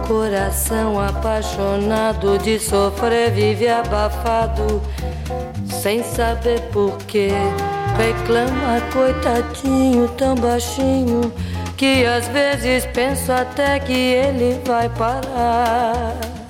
coração apaixonado de sofrer vive abafado, sem saber porquê. Reclama, coitadinho, tão baixinho, que às vezes penso até que ele vai parar.